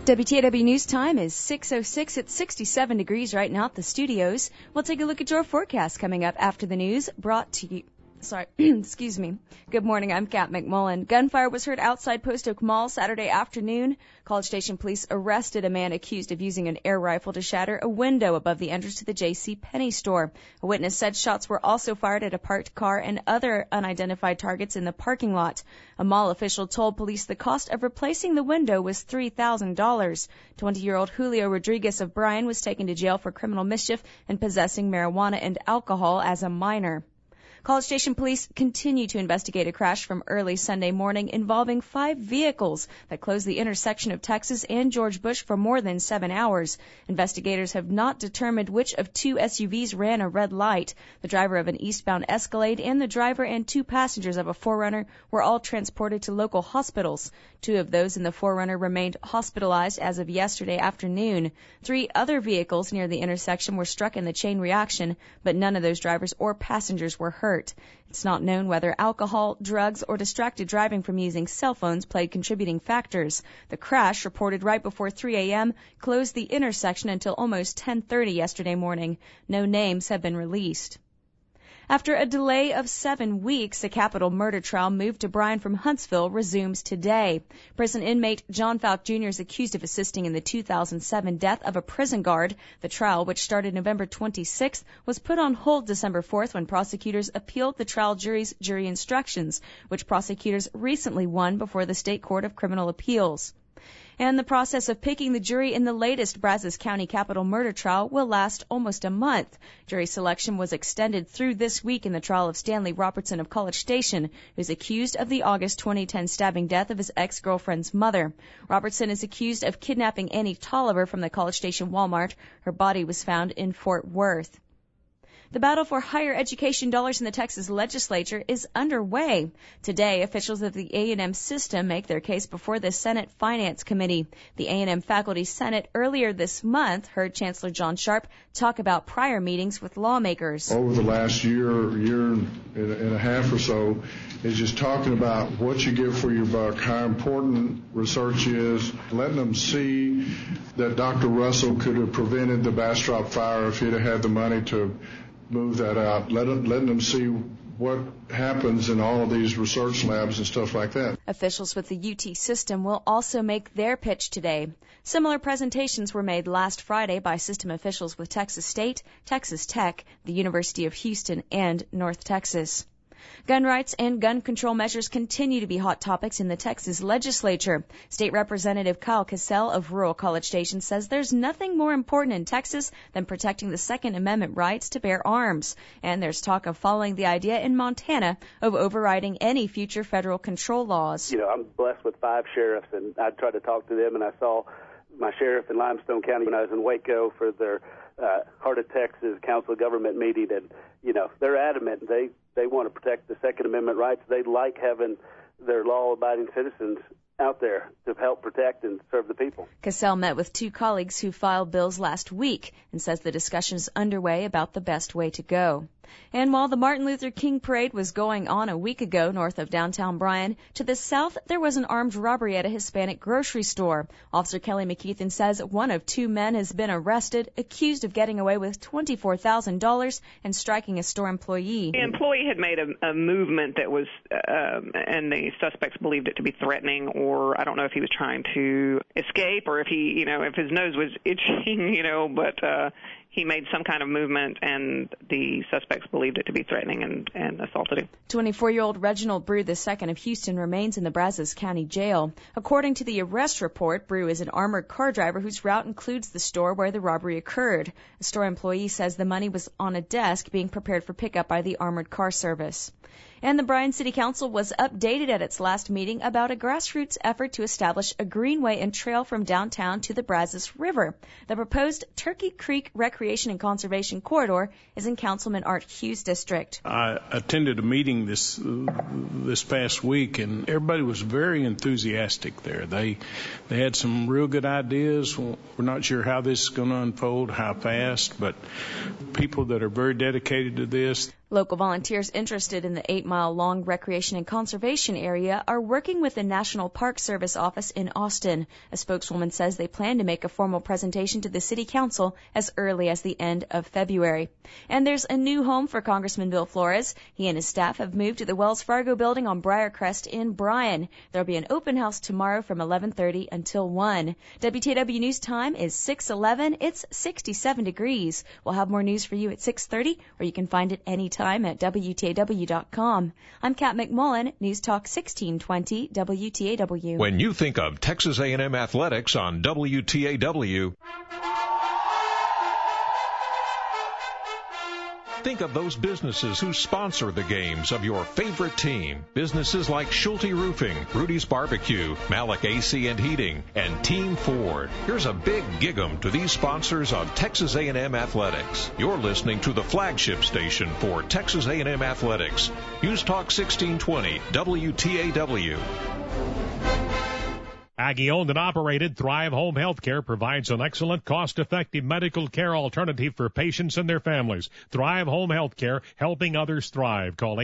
WTAW News Time is 6:06. It's 67 degrees right now at the studios. We'll take a look at your forecast coming up after the news, brought to you. Excuse me. Good morning, I'm Kat McMullen. Gunfire was heard outside Post Oak Mall Saturday afternoon. College Station police arrested a man accused of using an air rifle to shatter a window above the entrance to the J.C. Penney store. A witness said shots were also fired at a parked car and other unidentified targets in the parking lot. A mall official told police the cost of replacing the window was $3,000. 20-year-old Julio Rodriguez of Bryan was taken to jail for criminal mischief and possessing marijuana and alcohol as a minor. College Station police continue to investigate a crash from early Sunday morning involving 5 vehicles that closed the intersection of Texas and George Bush for more than 7 hours. Investigators have not determined which of 2 SUVs ran a red light. The driver of an eastbound Escalade and the driver and 2 passengers of a 4Runner were all transported to local hospitals. 2 of those in the 4Runner remained hospitalized as of yesterday afternoon. 3 other vehicles near the intersection were struck in the chain reaction, but none of those drivers or passengers were hurt. It's not known whether alcohol, drugs, or distracted driving from using cell phones played contributing factors. The crash, reported right before 3 a.m., closed the intersection until almost 10:30 yesterday morning. No names have been released. After a delay of 7 weeks, a capital murder trial moved to Bryan from Huntsville resumes today. Prison inmate John Falk Jr. is accused of assisting in the 2007 death of a prison guard. The trial, which started November 26th, was put on hold December 4th when prosecutors appealed the trial jury's jury instructions, which prosecutors recently won before the State Court of Criminal Appeals. And the process of picking the jury in the latest Brazos County capital murder trial will last almost a month. Jury selection was extended through this week in the trial of Stanley Robertson of College Station, who is accused of the August 2010 stabbing death of his ex-girlfriend's mother. Robertson is accused of kidnapping Annie Tolliver from the College Station Walmart. Her body was found in Fort Worth. The battle for higher education dollars in the Texas legislature is underway. Today, officials of the A&M system make their case before the Senate Finance Committee. The A&M Faculty Senate earlier this month heard Chancellor John Sharp talk about prior meetings with lawmakers. Over the last year and a half or so, is just talking about what you get for your buck, how important research is, letting them see that Dr. Russell could have prevented the Bastrop fire if he'd have had the money to move that out, letting them see what happens in all of these research labs and stuff like that. Officials with the UT system will also make their pitch today. Similar presentations were made last Friday by system officials with Texas State, Texas Tech, the University of Houston, and North Texas. Gun rights and gun control measures continue to be hot topics in the Texas legislature. State Representative Kyle Cassell of rural College Station says there's nothing more important in Texas than protecting the Second Amendment rights to bear arms. And there's talk of following the idea in Montana of overriding any future federal control laws. You know, I'm blessed with 5 sheriffs, and I tried to talk to them, and I saw my sheriff in Limestone County when I was in Waco for their Heart of Texas Council of Government meeting, and, you know, they're adamant. They want to protect the Second Amendment rights. They like having their law-abiding citizens out there to help protect and serve the people. Cassell met with 2 colleagues who filed bills last week and says the discussion is underway about the best way to go. And while the Martin Luther King Parade was going on a week ago north of downtown Bryan, to the south there was an armed robbery at a Hispanic grocery store. Officer Kelly McKeithen says one of 2 men has been arrested, accused of getting away with $24,000 and striking a store employee. The employee had made a movement that was, and the suspects believed it to be threatening, or I don't know if he was trying to escape or if he, if his nose was itching, but he made some kind of movement, and the suspects believed it to be threatening and assaulted him. 24-year-old Reginald Brew II of Houston remains in the Brazos County Jail. According to the arrest report, Brew is an armored car driver whose route includes the store where the robbery occurred. A store employee says the money was on a desk being prepared for pickup by the armored car service. And the Bryan City Council was updated at its last meeting about a grassroots effort to establish a greenway and trail from downtown to the Brazos River. The proposed Turkey Creek Recreation and Conservation Corridor is in Councilman Art Hughes' district. I attended a meeting this past week, and everybody was very enthusiastic there. They had some real good ideas. We're not sure how this is going to unfold, how fast, but people that are very dedicated to this. Local volunteers interested in the 8-mile-long recreation and conservation area are working with the National Park Service office in Austin. A spokeswoman says they plan to make a formal presentation to the City Council as early as the end of February. And there's a new home for Congressman Bill Flores. He and his staff have moved to the Wells Fargo building on Briarcrest in Bryan. There'll be an open house tomorrow from 11:30 until 1. WTW News time is 6:11. It's 67 degrees. We'll have more news for you at 6:30, or you can find it anytime at WTAW.com. I'm Kat McMullen, News Talk 1620 WTAW. When you think of Texas A&M athletics on WTAW, think of those businesses who sponsor the games of your favorite team. Businesses like Schulte Roofing, Rudy's Barbecue, Malik AC and Heating, and Team Ford. Here's a big gig-em to these sponsors of Texas A&M Athletics. You're listening to the flagship station for Texas A&M Athletics. News Talk 1620, WTAW. Aggie-owned and operated Thrive Home Healthcare provides an excellent, cost-effective medical care alternative for patients and their families. Thrive Home Healthcare, helping others thrive. Call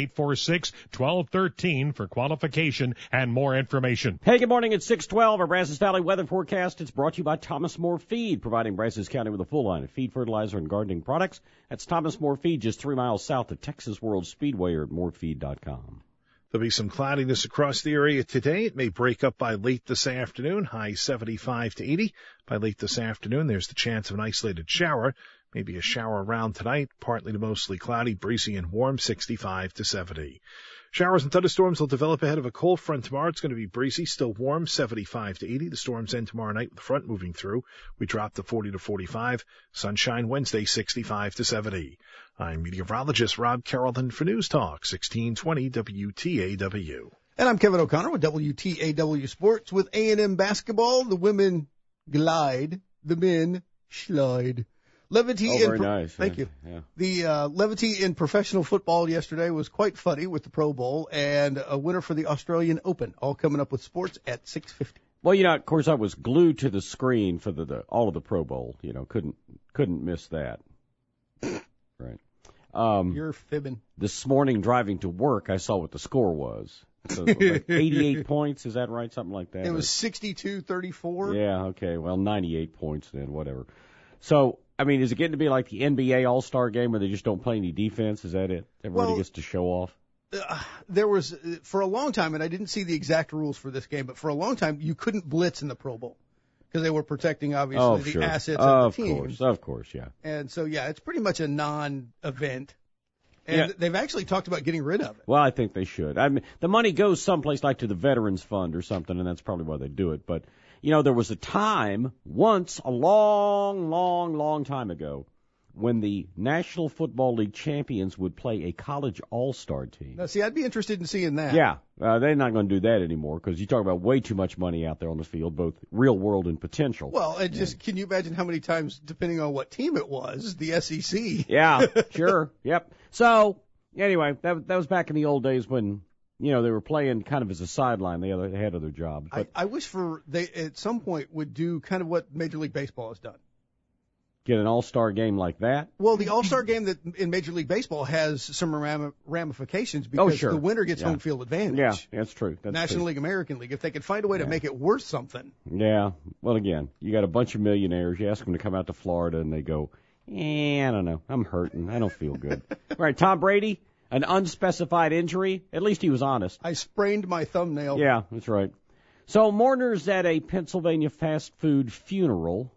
846-1213 for qualification and more information. Hey, good morning. It's 6:12. Our Brazos Valley weather forecast. It's brought to you by Thomas More Feed, providing Brazos County with a full line of feed, fertilizer, and gardening products. That's Thomas More Feed, just 3 miles south of Texas World Speedway, or at morefeed.com. There'll be some cloudiness across the area today. It may break up by late this afternoon, high 75 to 80. By late this afternoon, there's the chance of an isolated shower. Maybe a shower around tonight, partly to mostly cloudy, breezy and warm, 65 to 70. Showers and thunderstorms will develop ahead of a cold front tomorrow. It's going to be breezy, still warm, 75 to 80. The storms end tomorrow night with the front moving through. We drop to 40 to 45. Sunshine Wednesday, 65 to 70. I'm meteorologist Rob Carrollton for News Talk 1620 WTAW. And I'm Kevin O'Connor with WTAW Sports. With A&M basketball, the women glide, the men slide. Levity very nice. Thank you. Yeah. The levity in professional football yesterday was quite funny with the Pro Bowl and a winner for the Australian Open. All coming up with sports at 6:50. Well, of course, I was glued to the screen for the all of the Pro Bowl. Couldn't miss that. Right. You're fibbing. This morning driving to work, I saw what the score was. So it was like 88 points. Is that right? Something like that. It was 62-34. Yeah. Okay. Well, 98 points then. Whatever. So, is it getting to be like the NBA All-Star game where they just don't play any defense? Is that it? Everybody gets to show off? There was, for a long time, and I didn't see the exact rules for this game, but for a long time, you couldn't blitz in the Pro Bowl because they were protecting, obviously, the assets of the team. Of course, yeah. And so, it's pretty much a non-event. And they've actually talked about getting rid of it. Well, I think they should. The money goes someplace like to the Veterans Fund or something, and that's probably why they do it. But, there was a time once, a long, long, long time ago, when the National Football League champions would play a college all-star team. Now, see, I'd be interested in seeing that. Yeah, they're not going to do that anymore because you talk about way too much money out there on the field, both real world and potential. Well, can you imagine how many times, depending on what team it was, the SEC? Yeah, sure, yep. So, anyway, that was back in the old days when, they were playing kind of as a sideline. They had other jobs. But I wish they, at some point, would do kind of what Major League Baseball has done. Get an all-star game like that? Well, the all-star game that in Major League Baseball has some ramifications because the winner gets home field advantage. Yeah, that's true. National League, American League. If they could find a way to make it worth something. Yeah. Well, again, you got a bunch of millionaires. You ask them to come out to Florida, and they go, I don't know. I'm hurting. I don't feel good. All right, Tom Brady, an unspecified injury. At least he was honest. I sprained my thumbnail. Yeah, that's right. So mourners at a Pennsylvania fast food funeral.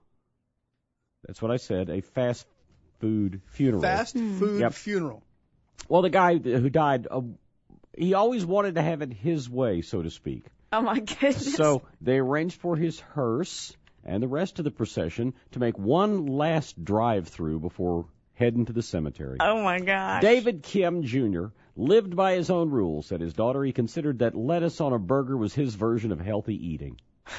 That's what I said, a fast food funeral. Fast food funeral. Well, the guy who died, he always wanted to have it his way, so to speak. Oh, my goodness. So they arranged for his hearse and the rest of the procession to make one last drive-through before heading to the cemetery. Oh, my gosh. David Kim Jr. lived by his own rules. Said his daughter he considered that lettuce on a burger was his version of healthy eating.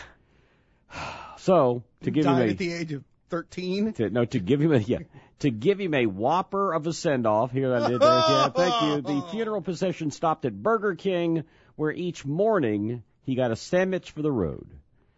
So, to give him at the age of 13? To give him a whopper of a send-off. Here I did. Yeah, thank you. The funeral procession stopped at Burger King, where each morning he got a sandwich for the road.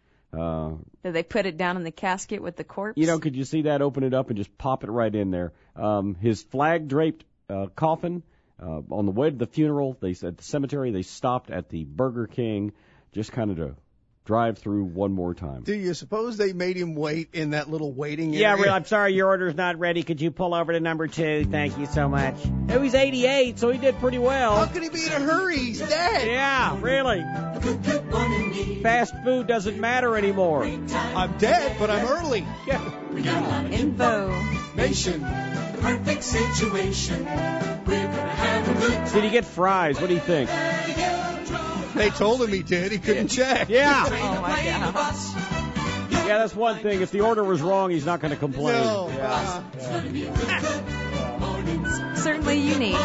Did they put it down in the casket with the corpse? Could you see that? Open it up and just pop it right in there. His flag-draped coffin On the way to the funeral, at the cemetery, they stopped at the Burger King, just kind of to drive through one more time. Do you suppose they made him wait in that little waiting area? Yeah, really, I'm sorry, your order's not ready. Could you pull over to number 2? Thank you so much. Oh, he's 88, so he did pretty well. How could he be in a hurry? He's dead. Yeah, really. Fast food doesn't matter anymore. I'm dead, but I'm early. Yeah. Info. Nation. Perfect situation. We're gonna have a good time. Did he get fries? What do you think? They told him he did. He couldn't check. Yeah. Oh, my God. Yeah, that's one thing. If the order was wrong, he's not going to complain. No. Certainly unique.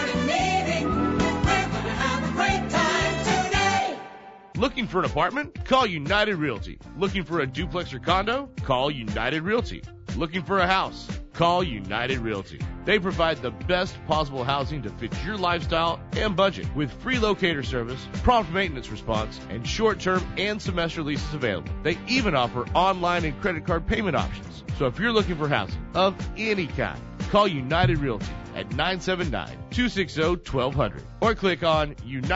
Looking for an apartment? Call United Realty. Looking for a duplex or condo? Call United Realty. Looking for a house? Call United Realty. They provide the best possible housing to fit your lifestyle and budget with free locator service, prompt maintenance response, and short-term and semester leases available. They even offer online and credit card payment options. So if you're looking for housing of any kind, call United Realty at 979-260-1200 or click on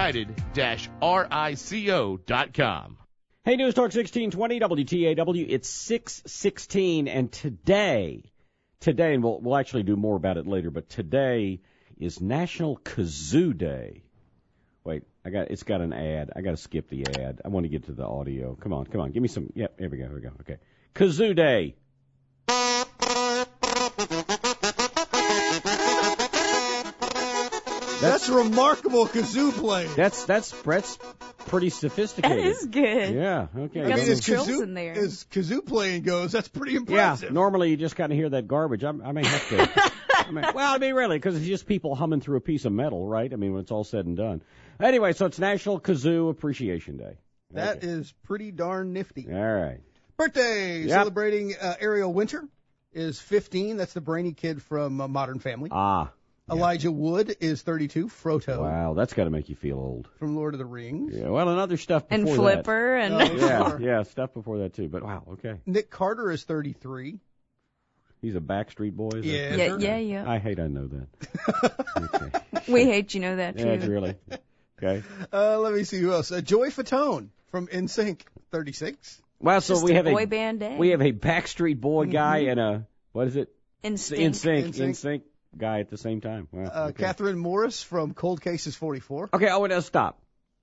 united-rico.com. Hey, News Talk 1620 WTAW. It's 6:16, and today, and we'll actually do more about it later, but today is National Kazoo Day. Wait, it's got an ad. I got to skip the ad. I want to get to the audio. Come on. Give me some. Yep, here we go. Okay. Kazoo Day. That's remarkable kazoo playing. That's pretty sophisticated. That is good. Yeah, okay. Got some trills in there. As kazoo playing goes, that's pretty impressive. Yeah, normally you just kind of hear that garbage. I may have to. Really, because it's just people humming through a piece of metal, right? I mean, when it's all said and done. Anyway, so it's National Kazoo Appreciation Day. That is pretty darn nifty. All right. Birthday, Yep. Celebrating Ariel Winter is 15. That's the brainy kid from Modern Family. Ah. Elijah Wood is 32. Frodo. Wow, that's got to make you feel old. From Lord of the Rings. Yeah, well, and other stuff before and that. Flipper and Yeah, stuff before that too. But wow, okay. Nick Carter is 33. He's a Backstreet Boy. Is Yeah. Yeah. I hate I know that. Okay. We hate you know that too. Yeah, really. Okay. Let me see who else. Joey Fatone from NSYNC, 36. Wow, so Just we a have boy band day. we have a Backstreet Boy guy and a what is it? NSYNC guy at the same time. Wow. Okay. Catherine Morris from Cold Cases, 44. Okay, stop.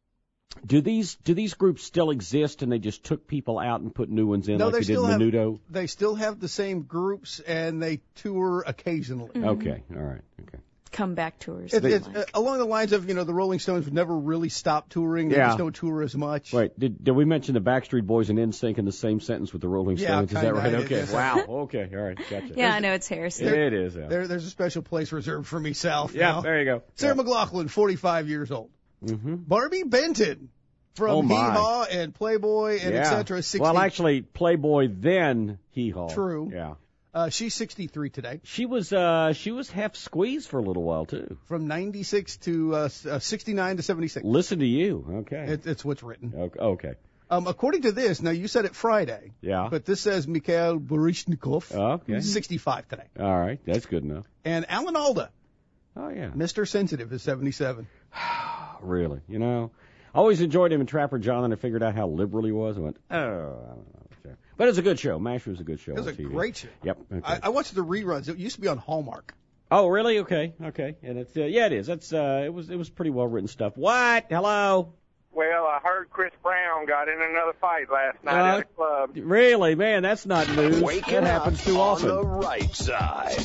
Do these groups still exist and they just took people out and put new ones in No, like they did Menudo? They still have the same groups and they tour occasionally. Mm-hmm. Okay, all right, okay. Comeback tours. It's along the lines of, the Rolling Stones never really stopped touring. They just don't tour as much. Wait, did we mention the Backstreet Boys and NSYNC in the same sentence with the Rolling Stones? Is that right? Okay. Wow. Okay. All right. Gotcha. Yeah, I know it's heresy. It is. Yeah. There's a special place reserved for me, South. Yeah, now. there you go. Sarah McLachlan, 45 years old. Mm-hmm. Barbie Benton from Hee Haw and Playboy and et cetera. 60. Well, actually, Playboy then Hee Haw. True. Yeah. She's 63 today. She was half squeezed for a little while too. From 96 to 69 to 76. Listen to you. Okay. It's what's written. Okay. According to this, now you said it Friday. Yeah. But this says Mikhail Baryshnikov. Okay. 65 today. All right, that's good enough. And Alan Alda. Oh yeah. Mr. Sensitive is 77. Really? I always enjoyed him in Trapper John, and I figured out how liberal he was. I went, I don't know. But it's a good show. MASH was a good show. It was a TV. great show. Yep. Okay. I watched the reruns. It used to be on Hallmark. Oh, really? Okay. And it's it is. That's it was pretty well written stuff. What? Hello. Well, I heard Chris Brown got in another fight last night at a club. Really, man? That's not news. Waking that happens too often. On the right side.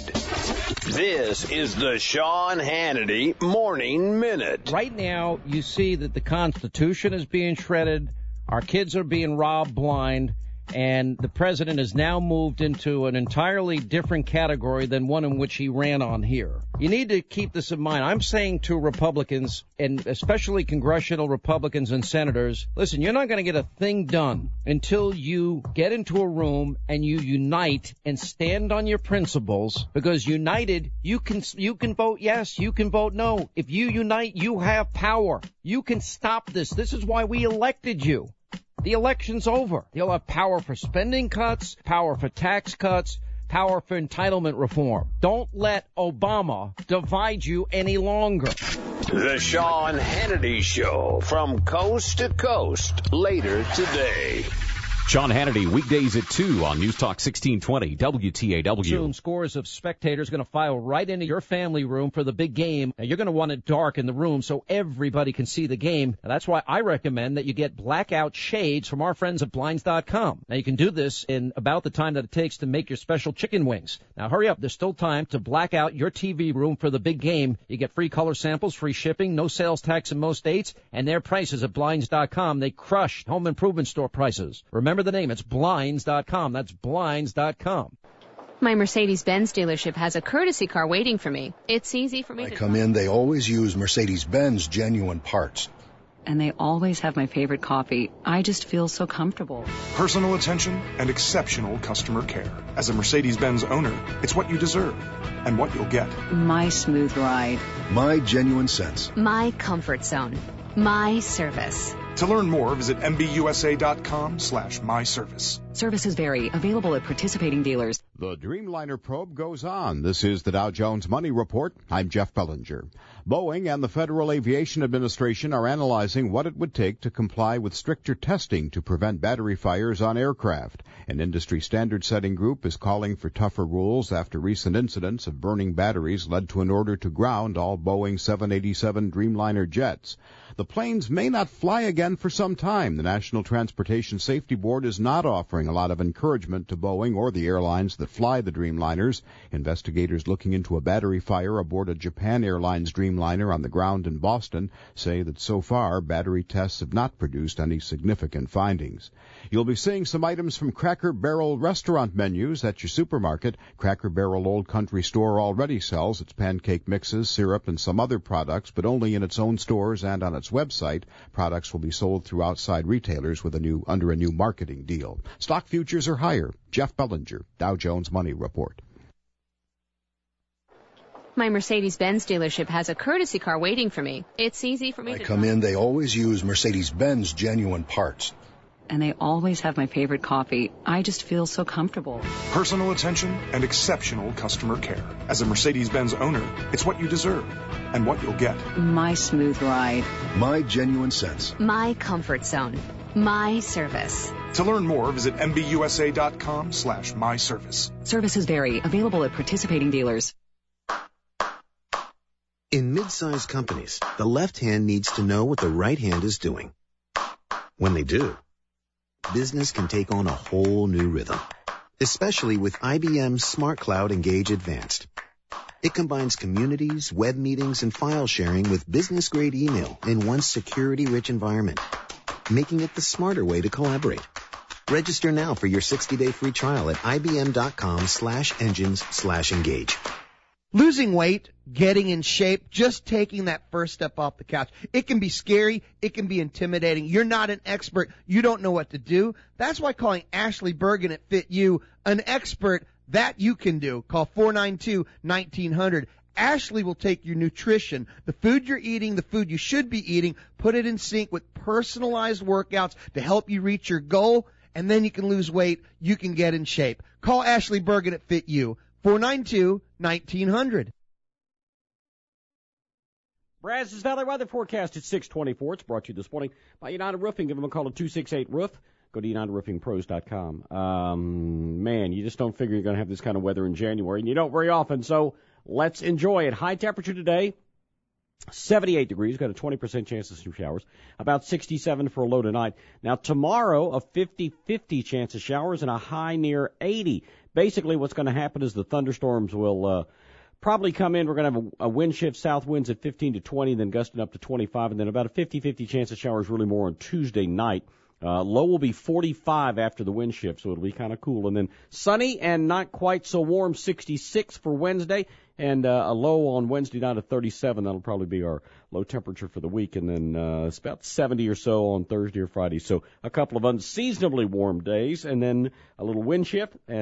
This is the Sean Hannity Morning Minute. Right now, you see that the Constitution is being shredded. Our kids are being robbed blind. And the president has now moved into an entirely different category than one in which he ran on here. You need to keep this in mind. I'm saying to Republicans, and especially congressional Republicans and senators, listen, you're not going to get a thing done until you get into a room and you unite and stand on your principles, because united, you can vote yes, you can vote no. If you unite, you have power. You can stop this. This is why we elected you. The election's over. You'll have power for spending cuts, power for tax cuts, Power for entitlement reform. Don't let Obama divide you any longer. The Sean Hannity Show from coast to coast later today. Sean Hannity, weekdays at 2 on News Talk 1620 WTAW. Soon, scores of spectators going to file right into your family room for the big game. Now, you're going to want it dark in the room so everybody can see the game. Now, that's why I recommend that you get blackout shades from our friends at Blinds.com. Now, you can do this in about the time that it takes to make your special chicken wings. Now, hurry up. There's still time to black out your TV room for the big game. You get free color samples, free shipping, no sales tax in most states, and their prices at Blinds.com. They crush home improvement store prices. Remember the name. It's Blinds.com. That's Blinds.com. My Mercedes-Benz dealership has a courtesy car waiting for me. It's easy for me to come in. They always use Mercedes-Benz genuine parts. And they always have my favorite coffee. I just feel so comfortable. Personal attention and exceptional customer care. As a Mercedes-Benz owner, it's what you deserve and what you'll get. My smooth ride. My genuine sense. My comfort zone. My service. To learn more, visit MBUSA.com/myservice. Services vary. Available at participating dealers. The Dreamliner probe goes on. This is the Dow Jones Money Report. I'm Jeff Bellinger. Boeing and the Federal Aviation Administration are analyzing what it would take to comply with stricter testing to prevent battery fires on aircraft. An industry standard-setting group is calling for tougher rules after recent incidents of burning batteries led to an order to ground all Boeing 787 Dreamliner jets. The planes may not fly again for some time. The National Transportation Safety Board is not offering a lot of encouragement to Boeing or the airlines that fly the Dreamliners. Investigators looking into a battery fire aboard a Japan Airlines Dreamliner on the ground in Boston say that so far battery tests have not produced any significant findings. You'll be seeing some items from Cracker Barrel restaurant menus at your supermarket. Cracker Barrel Old Country Store already sells its pancake mixes, syrup, and some other products, but only in its own stores and on its website. Products will be sold through outside retailers under a new marketing deal. Stock futures are higher. Jeff Bellinger, Dow Jones Money Report. My Mercedes-Benz dealership has a courtesy car waiting for me. It's easy for me to come in. They always use Mercedes-Benz genuine parts. And they always have my favorite coffee. I just feel so comfortable. Personal attention and exceptional customer care. As a Mercedes-Benz owner, it's what you deserve and what you'll get. My smooth ride. My genuine sense. My comfort zone. My service. To learn more, visit MBUSA.com/myservice. Services vary. Available at participating dealers. In mid-sized companies, the left hand needs to know what the right hand is doing. When they do, business can take on a whole new rhythm, especially with IBM's Smart Cloud Engage Advanced. It combines communities, web meetings, and file sharing with business-grade email in one security-rich environment, making it the smarter way to collaborate. Register now for your 60-day free trial at ibm.com/engines/engage. Losing weight, getting in shape, just taking that first step off the couch. It can be scary. It can be intimidating. You're not an expert. You don't know what to do. That's why calling Ashley Bergen at Fit You, an expert that you can do. Call 492-1900. Ashley will take your nutrition, the food you're eating, the food you should be eating, put it in sync with personalized workouts to help you reach your goal, and then you can lose weight. You can get in shape. Call Ashley Bergen at Fit You. 492-1900. Brazos Valley weather forecast at 6:24. It's brought to you this morning by United Roofing. Give them a call at 268-ROOF. Go to UnitedRoofingPros.com. Man, you just don't figure you're going to have this kind of weather in January, and you don't very often, so let's enjoy it. High temperature today, 78 degrees. Got a 20% chance of some showers. About 67 for a low tonight. Now, tomorrow, a 50-50 chance of showers and a high near 80. Basically, what's going to happen is the thunderstorms will probably come in. We're going to have a wind shift, south winds at 15 to 20, then gusting up to 25, and then about a 50-50 chance of showers really more on Tuesday night. Low will be 45 after the wind shift, so it'll be kind of cool. And then sunny and not quite so warm, 66 for Wednesday, and a low on Wednesday night of 37. That'll probably be our low temperature for the week, and then it's about 70 or so on Thursday or Friday. So a couple of unseasonably warm days, and then a little wind shift and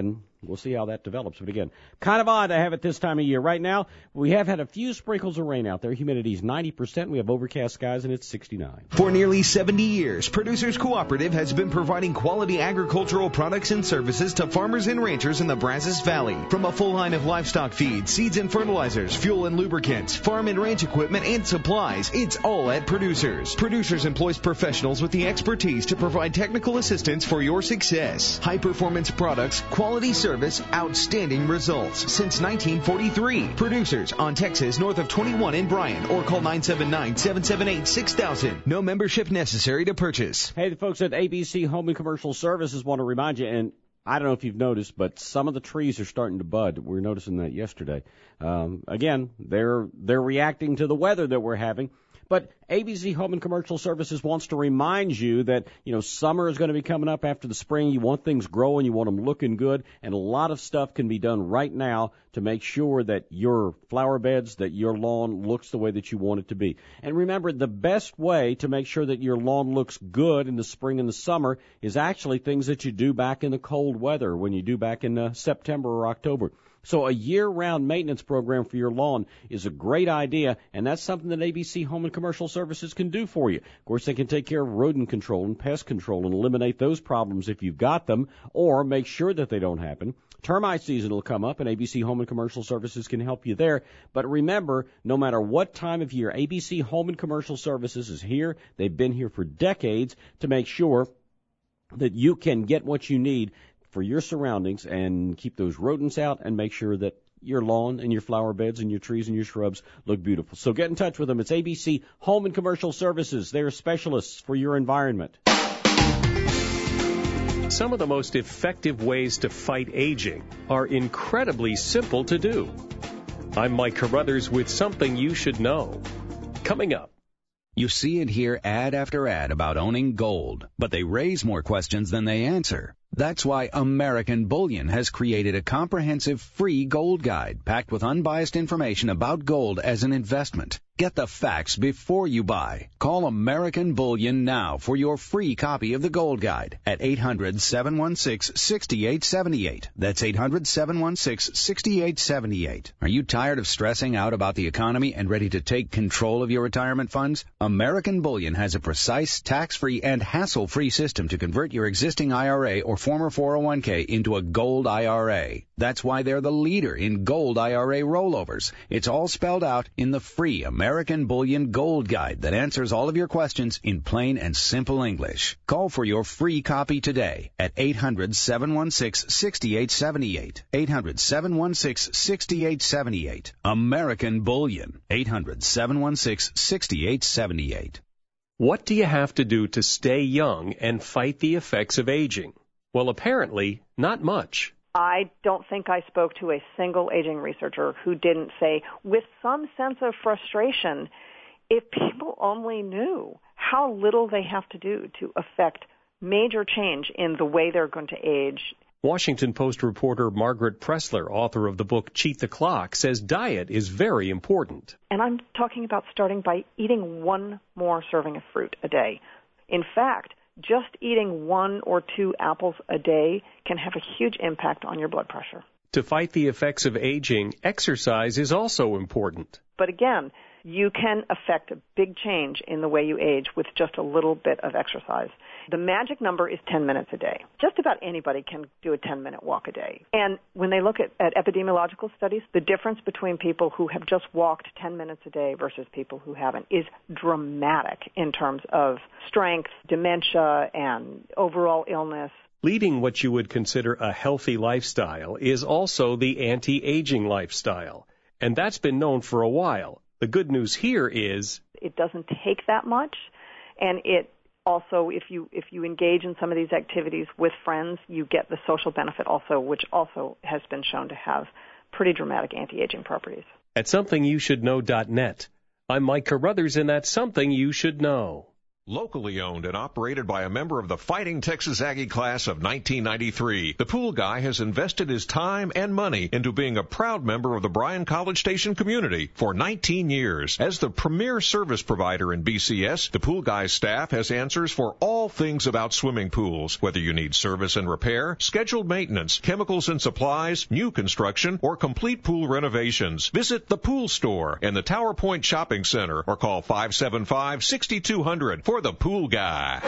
we'll see how that develops. But again, kind of odd to have it this time of year. Right now, we have had a few sprinkles of rain out there. Humidity's 90%. We have overcast skies, and it's 69. For nearly 70 years, Producers Cooperative has been providing quality agricultural products and services to farmers and ranchers in the Brazos Valley. From a full line of livestock feed, seeds and fertilizers, fuel and lubricants, farm and ranch equipment and supplies, it's all at Producers. Producers employs professionals with the expertise to provide technical assistance for your success. High-performance products, quality service, outstanding results. Since 1943, Producers on Texas north of 21 in Bryan, or call 979-778-6000. No membership necessary to purchase. Hey, the folks at ABC Home and Commercial Services want to remind you, and I don't know if you've noticed, but some of the trees are starting to bud. We were noticing that yesterday. Again, they're reacting to the weather that we're having. But ABC Home and Commercial Services wants to remind you that, summer is going to be coming up after the spring. You want things growing. You want them looking good. And a lot of stuff can be done right now to make sure that your flower beds, that your lawn looks the way that you want it to be. And remember, the best way to make sure that your lawn looks good in the spring and the summer is actually things that you do back in the cold weather, when you do back in September or October. So a year-round maintenance program for your lawn is a great idea, and that's something that ABC Home and Commercial Services can do for you. Of course, they can take care of rodent control and pest control and eliminate those problems if you've got them, or make sure that they don't happen. Termite season will come up, and ABC Home and Commercial Services can help you there. But remember, no matter what time of year, ABC Home and Commercial Services is here. They've been here for decades to make sure that you can get what you need for your surroundings and keep those rodents out and make sure that your lawn and your flower beds and your trees and your shrubs look beautiful. So get in touch with them. It's ABC Home and Commercial Services. They're specialists for your environment. Some of the most effective ways to fight aging are incredibly simple to do. I'm Mike Carruthers with something you should know. Coming up. You see and hear ad after ad about owning gold, but they raise more questions than they answer. That's why American Bullion has created a comprehensive free gold guide packed with unbiased information about gold as an investment. Get the facts before you buy. Call American Bullion now for your free copy of the Gold Guide at 800-716-6878. That's 800-716-6878. Are you tired of stressing out about the economy and ready to take control of your retirement funds? American Bullion has a precise, tax-free, and hassle-free system to convert your existing IRA or former 401k into a gold IRA. That's why they're the leader in gold IRA rollovers. It's all spelled out in the free American Bullion Gold Guide that answers all of your questions in plain and simple English. Call for your free copy today at 800-716-6878. 800-716-6878. American Bullion. 800-716-6878. What do you have to do to stay young and fight the effects of aging? Well, apparently, not much. I don't think I spoke to a single aging researcher who didn't say, with some sense of frustration, if people only knew how little they have to do to affect major change in the way they're going to age. Washington Post reporter Margaret Pressler, author of the book Cheat the Clock, says diet is very important. And I'm talking about starting by eating one more serving of fruit a day. In fact, just eating 1 or 2 apples a day can have a huge impact on your blood pressure. To fight the effects of aging, exercise is also important. But again, you can affect a big change in the way you age with just a little bit of exercise. The magic number is 10 minutes a day. Just about anybody can do a 10-minute walk a day. And when they look at epidemiological studies, the difference between people who have just walked 10 minutes a day versus people who haven't is dramatic in terms of strength, dementia, and overall illness. Leading what you would consider a healthy lifestyle is also the anti-aging lifestyle. And that's been known for a while. The good news here is it doesn't take that much, and it also, if you engage in some of these activities with friends, you get the social benefit also, which also has been shown to have pretty dramatic anti-aging properties. At SomethingYouShouldKnow.net, I'm Mike Carruthers, and that's Something You Should Know. Locally owned and operated by a member of the Fighting Texas Aggie class of 1993, the Pool Guy has invested his time and money into being a proud member of the Bryan College Station community for 19 years. As the premier service provider in BCS, the Pool Guy's staff has answers for all things about swimming pools, whether you need service and repair, scheduled maintenance, chemicals and supplies, new construction, or complete pool renovations. Visit the Pool Store in the Tower Point Shopping Center or call 575-6200 for the Pool Guy.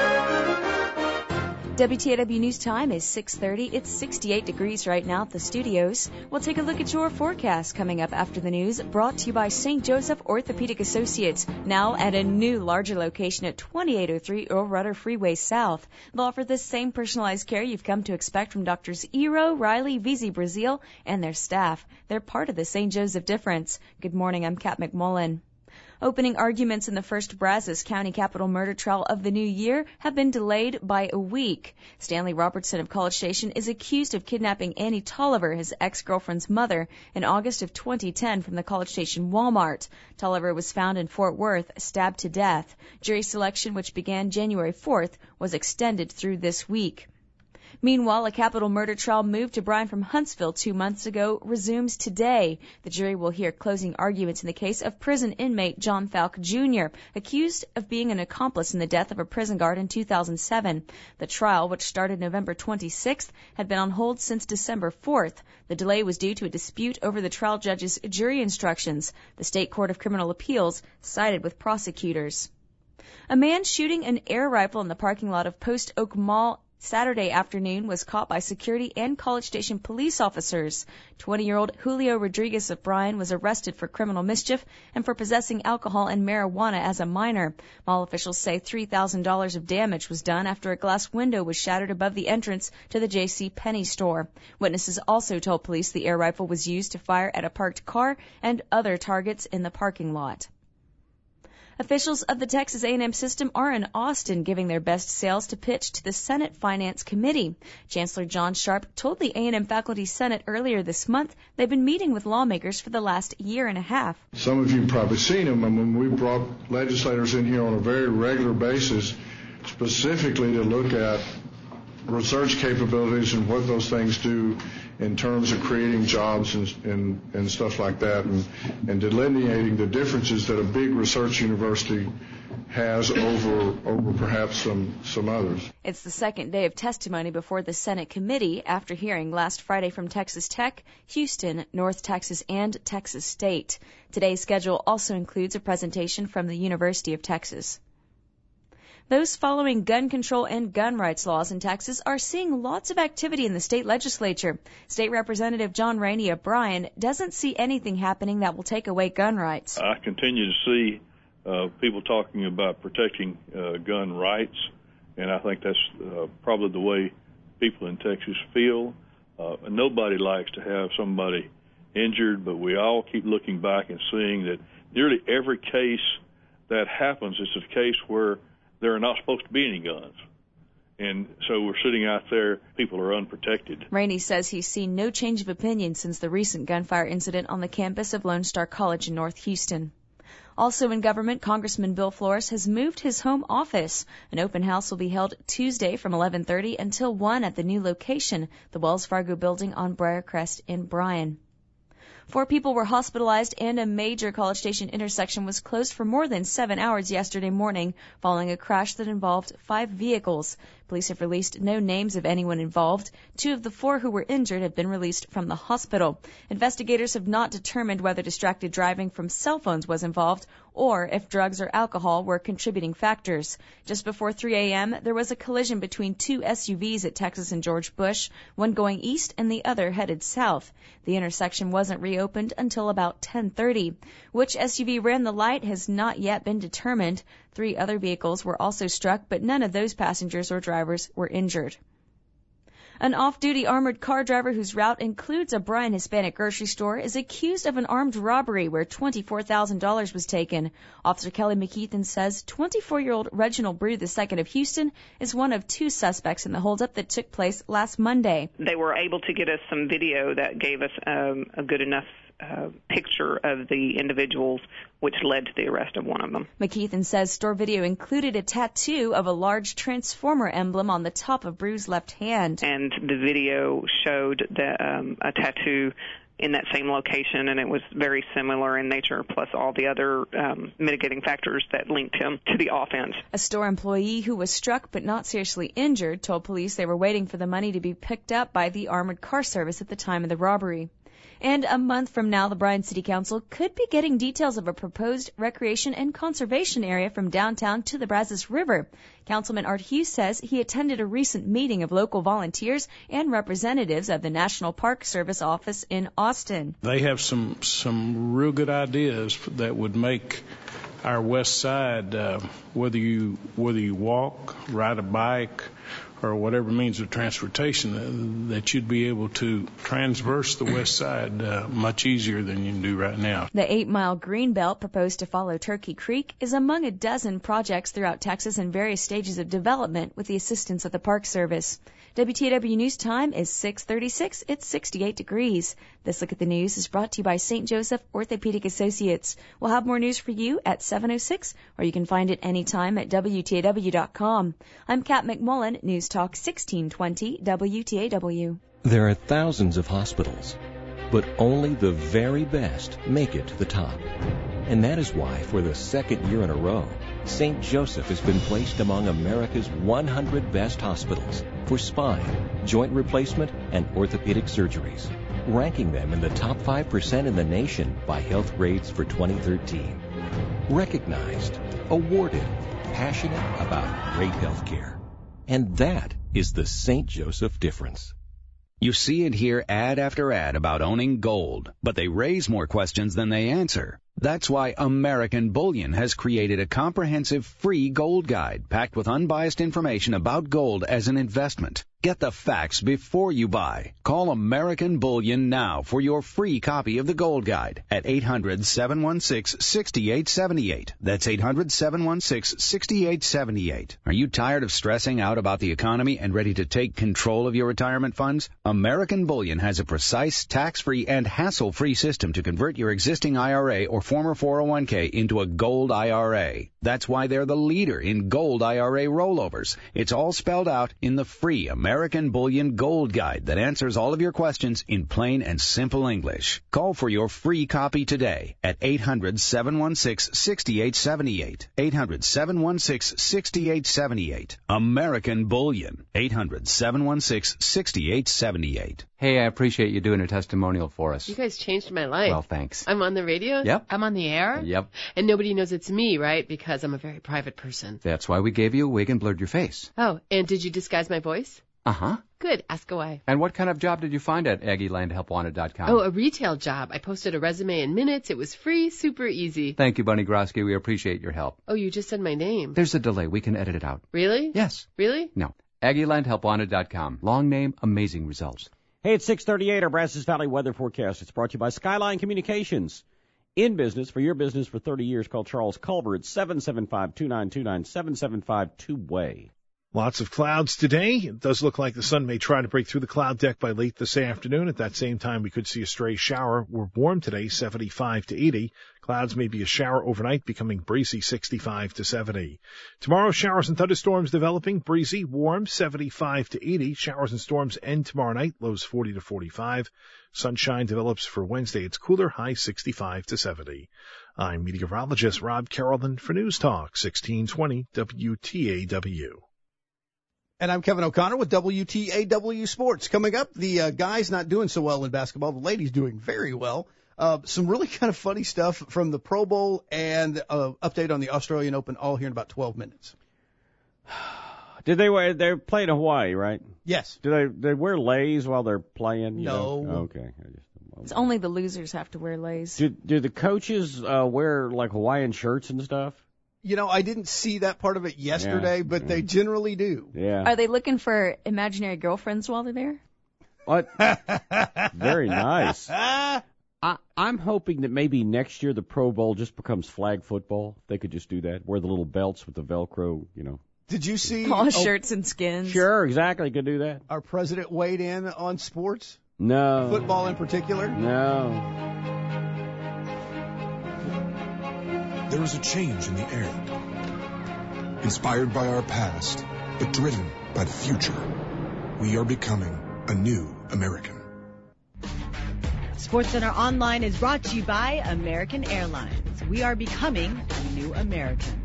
WTAW News Time is 6:30. It's 68 degrees right now at the studios. We'll take a look at your forecast coming up after the news, brought to you by St. Joseph Orthopedic Associates, now at a new, larger location at 2803 Earl Rudder Freeway South. They'll offer the same personalized care you've come to expect from Doctors Ero, Riley, VZ Brazil, and their staff. They're part of the St. Joseph difference. Good morning, I'm Kat McMullen. Opening arguments in the first Brazos County capital murder trial of the new year have been delayed by a week. Stanley Robertson of College Station is accused of kidnapping Annie Tolliver, his ex-girlfriend's mother, in August of 2010 from the College Station Walmart. Tolliver was found in Fort Worth, stabbed to death. Jury selection, which began January 4th, was extended through this week. Meanwhile, a capital murder trial moved to Bryan from Huntsville 2 months ago resumes today. The jury will hear closing arguments in the case of prison inmate John Falk Jr., accused of being an accomplice in the death of a prison guard in 2007. The trial, which started November 26th, had been on hold since December 4th. The delay was due to a dispute over the trial judge's jury instructions. The State Court of Criminal Appeals sided with prosecutors. A man shooting an air rifle in the parking lot of Post Oak Mall Saturday afternoon was caught by security and College Station police officers. 20-year-old Julio Rodriguez of Bryan was arrested for criminal mischief and for possessing alcohol and marijuana as a minor. Mall officials say $3,000 of damage was done after a glass window was shattered above the entrance to the J.C. Penney store. Witnesses also told police the air rifle was used to fire at a parked car and other targets in the parking lot. Officials of the Texas A&M system are in Austin giving their best sales to pitch to the Senate Finance Committee. Chancellor John Sharp told the A&M Faculty Senate earlier this month they've been meeting with lawmakers for the last year and a half. Some of you have probably seen them, and when we brought legislators in here on a very regular basis, specifically to look at research capabilities and what those things do in terms of creating jobs and stuff like that, and delineating the differences that a big research university has over perhaps some others. It's the second day of testimony before the Senate committee after hearing last Friday from Texas Tech, Houston, North Texas, and Texas State. Today's schedule also includes a presentation from the University of Texas. Those following gun control and gun rights laws in Texas are seeing lots of activity in the state legislature. State Representative John Rainey of Bryan doesn't see anything happening that will take away gun rights. I continue to see people talking about protecting gun rights, and I think that's probably the way people in Texas feel. Nobody likes to have somebody injured, but we all keep looking back and seeing that nearly every case that happens is a case where there are not supposed to be any guns. And so we're sitting out there, people are unprotected. Rainey says he's seen no change of opinion since the recent gunfire incident on the campus of Lone Star College in North Houston. Also in government, Congressman Bill Flores has moved his home office. An open house will be held Tuesday from 11:30 until 1 at the new location, the Wells Fargo building on Briarcrest in Bryan. 4 people were hospitalized and a major College Station intersection was closed for more than 7 hours yesterday morning following a crash that involved 5 vehicles. Police have released no names of anyone involved. 2 of the 4 who were injured have been released from the hospital. Investigators have not determined whether distracted driving from cell phones was involved or if drugs or alcohol were contributing factors. Just before 3 a.m., there was a collision between 2 SUVs at Texas and George Bush, one going east and the other headed south. The intersection wasn't reopened until about 10:30. Which SUV ran the light has not yet been determined. 3 other vehicles were also struck, but none of those passengers or drivers were injured. An off-duty armored car driver whose route includes a Bryan Hispanic grocery store is accused of an armed robbery where $24,000 was taken. Officer Kelly McKeithen says 24-year-old Reginald Brew II of Houston is one of 2 suspects in the holdup that took place last Monday. They were able to get us some video that gave us a good enough picture of the individuals, which led to the arrest of one of them. McKeithen says store video included a tattoo of a large Transformer emblem on the top of Brew's left hand. And the video showed a tattoo in that same location, and it was very similar in nature, plus all the other mitigating factors that linked him to the offense. A store employee who was struck but not seriously injured told police they were waiting for the money to be picked up by the armored car service at the time of the robbery. And a month from now, the Bryan City Council could be getting details of a proposed recreation and conservation area from downtown to the Brazos River. Councilman Art Hughes says he attended a recent meeting of local volunteers and representatives of the National Park Service office in Austin. They have some real good ideas that would make our west side, whether you walk, ride a bike, or whatever means of transportation, that you'd be able to transverse the west side much easier than you can do right now. The 8-mile green belt proposed to follow Turkey Creek is among a dozen projects throughout Texas in various stages of development with the assistance of the Park Service. WTAW News Time is 6:36. It's 68 degrees. This Look at the News is brought to you by St. Joseph Orthopedic Associates. We'll have more news for you at 7:06, or you can find it anytime at WTAW.com. I'm Kat McMullen, News Talk 1620 WTAW. There are thousands of hospitals, but only the very best make it to the top. And that is why, for the second year in a row, St. Joseph has been placed among America's 100 best hospitals for spine, joint replacement, and orthopedic surgeries, ranking them in the top 5% in the nation by Health Grades for 2013. Recognized, awarded, passionate about great health care. And that is the St. Joseph difference. You see and hear ad after ad about owning gold, but they raise more questions than they answer. That's why American Bullion has created a comprehensive free gold guide packed with unbiased information about gold as an investment. Get the facts before you buy. Call American Bullion now for your free copy of the Gold Guide at 800-716-6878. That's 800-716-6878. Are you tired of stressing out about the economy and ready to take control of your retirement funds? American Bullion has a precise, tax-free, and hassle-free system to convert your existing IRA or former 401k into a gold IRA. That's why they're the leader in gold IRA rollovers. It's all spelled out in the free American Bullion Gold Guide that answers all of your questions in plain and simple English. Call for your free copy today at 800-716-6878. 800-716-6878. American Bullion. 800-716-6878. Hey, I appreciate you doing a testimonial for us. You guys changed my life. Well, thanks. I'm on the radio? Yep. I'm on the air? Yep. And nobody knows it's me, right? Because I'm a very private person. That's why we gave you a wig and blurred your face. Oh, and did you disguise my voice? Uh-huh. Good. Ask away. And what kind of job did you find at AggieLandHelpWanted.com? Oh, a retail job. I posted a resume in minutes. It was free, super easy. Thank you, Bunny Grosky. We appreciate your help. Oh, you just said my name. There's a delay. We can edit it out. Really? Yes. Really? No. AggieLandHelpWanted.com. Long name, amazing results. Hey, it's 6:38, our Brazos Valley weather forecast. It's brought to you by Skyline Communications. In business, for your business for 30 years, call Charles Culver at 775-2929, 775-2-WAY. Lots of clouds today. It does look like the sun may try to break through the cloud deck by late this afternoon. At that same time, we could see a stray shower. We're warm today, 75 to 80. Clouds may be a shower overnight, becoming breezy, 65 to 70. Tomorrow, showers and thunderstorms developing, breezy, warm, 75 to 80. Showers and storms end tomorrow night, lows 40 to 45. Sunshine develops for Wednesday. It's cooler, high 65 to 70. I'm meteorologist Rob Carrollton for News Talk 1620 WTAW. And I'm Kevin O'Connor with WTAW Sports. Coming up, the guys not doing so well in basketball, the ladies doing very well. Some really kind of funny stuff from the Pro Bowl and update on the Australian Open, all here in about 12 minutes. They're playing Hawaii, right? Yes. Do they wear leis while they're playing? No. Okay. It's only the losers have to wear leis. Do the coaches wear like Hawaiian shirts and stuff? You know, I didn't see that part of it yesterday, but they generally do. Yeah. Are they looking for imaginary girlfriends while they're there? What? Very nice. I'm hoping that maybe next year the Pro Bowl just becomes flag football. They could just do that. Wear the little belts with the Velcro, you know. Did you see? All shirts and skins. Sure, exactly. Could do that. Our president weighed in on sports? No. Football in particular? No. There is a change in the air. Inspired by our past, but driven by the future, we are becoming a new American. SportsCenter Online is brought to you by American Airlines. We are becoming a new American.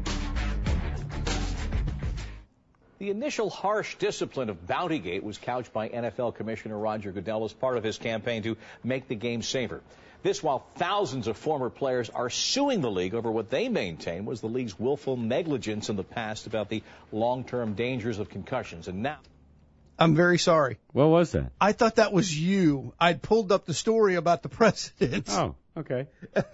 The initial harsh discipline of Bountygate was couched by NFL Commissioner Roger Goodell as part of his campaign to make the game safer. This while thousands of former players are suing the league over what they maintain was the league's willful negligence in the past about the long-term dangers of concussions. And now... I'm very sorry. What was that? I thought that was you. I'd pulled up the story about the president. Oh, okay.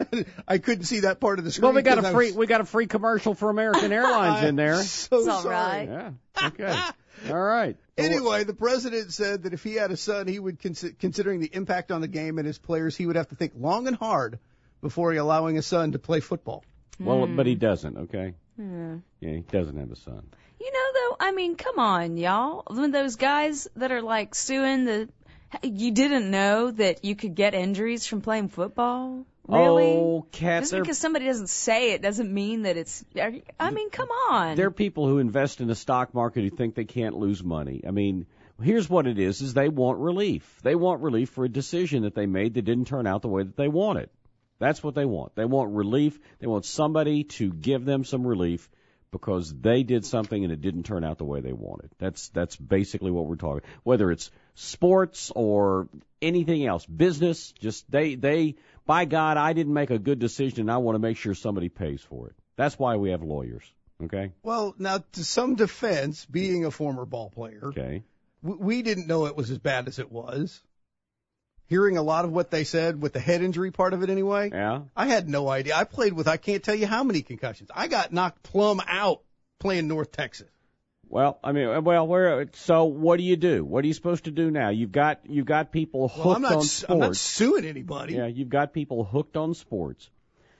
I couldn't see that part of the screen. Well, we got a free commercial for American Airlines in there. So it's all sorry. right. Yeah. Okay. All right. Anyway, the president said that if he had a son, he would, considering the impact on the game and his players, he would have to think long and hard before allowing his son to play football. Well, but he doesn't, okay? Yeah, he doesn't have a son. You know, though, I mean, come on, y'all. When those guys that are, like, suing you didn't know that you could get injuries from playing football? Really? Oh, Kat. Just because somebody doesn't say it doesn't mean that it's... I mean, come on. There are people who invest in the stock market who think they can't lose money. I mean, here's what it is they want relief. They want relief for a decision that they made that didn't turn out the way that they wanted. That's what they want. They want relief. They want somebody to give them some relief because they did something and it didn't turn out the way they wanted. That's basically what we're talking. Whether it's sports or anything else, business, just they by God, I didn't make a good decision and I want to make sure somebody pays for it. That's why we have lawyers, okay? Well, now, to some defense, being a former ball player, okay, we didn't know it was as bad as it was. Hearing a lot of what they said with the head injury part of it anyway. Yeah. I had no idea. I played with I can't tell you how many concussions. I got knocked plumb out playing North Texas. Well, I mean, so what do you do? What are you supposed to do now? You've got people hooked on sports. I'm not suing anybody. Yeah, you've got people hooked on sports.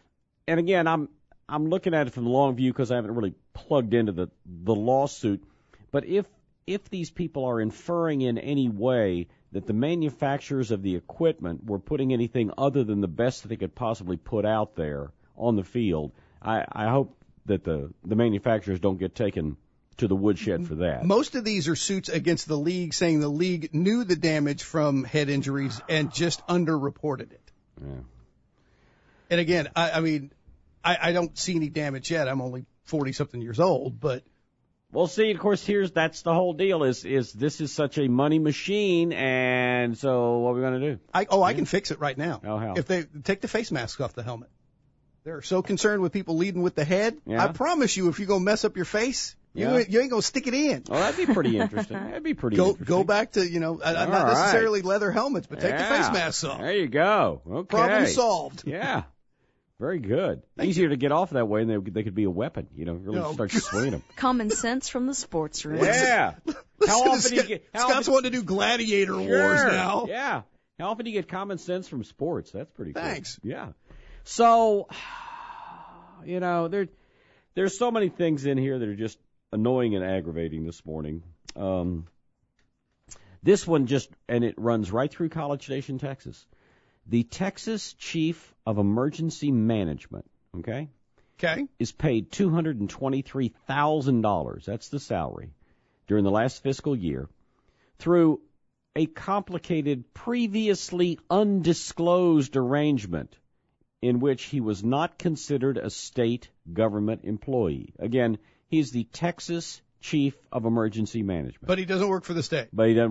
And again, I'm looking at it from the long view because I haven't really plugged into the lawsuit. But if these people are inferring in any way that the manufacturers of the equipment were putting anything other than the best that they could possibly put out there on the field, I hope that the manufacturers don't get taken to the woodshed for that. Most of these are suits against the league saying the league knew the damage from head injuries and just underreported it. Yeah. And again, I mean, I don't see any damage yet. I'm only 40-something years old, but... Well, see, of course, that's the whole deal is this is such a money machine, and so what are we going to do? I can fix it right now. Oh, how? If they take the face masks off the helmet. They're so concerned with people leading with the head. Yeah. I promise you, if you go mess up your face, you ain't going to stick it in. Oh, that'd be pretty interesting. Interesting. Go back to, not necessarily leather helmets, but take the face masks off. There you go. Okay. Problem solved. Yeah. Very good. Easier to get off that way, and they could be a weapon. Really start swinging them. Common sense from the sports room. Yeah. How often do you get? Scott's wanting to do gladiator wars now. Yeah. How often do you get common sense from sports? That's pretty cool. Thanks. Yeah. So, there's so many things in here that are just annoying and aggravating this morning. This one and it runs right through College Station, Texas. The Texas Chief of Emergency Management, okay, is paid $223,000. That's the salary during the last fiscal year through a complicated, previously undisclosed arrangement in which he was not considered a state government employee. Again, he's the Texas Chief of Emergency Management. But he doesn't work for the state.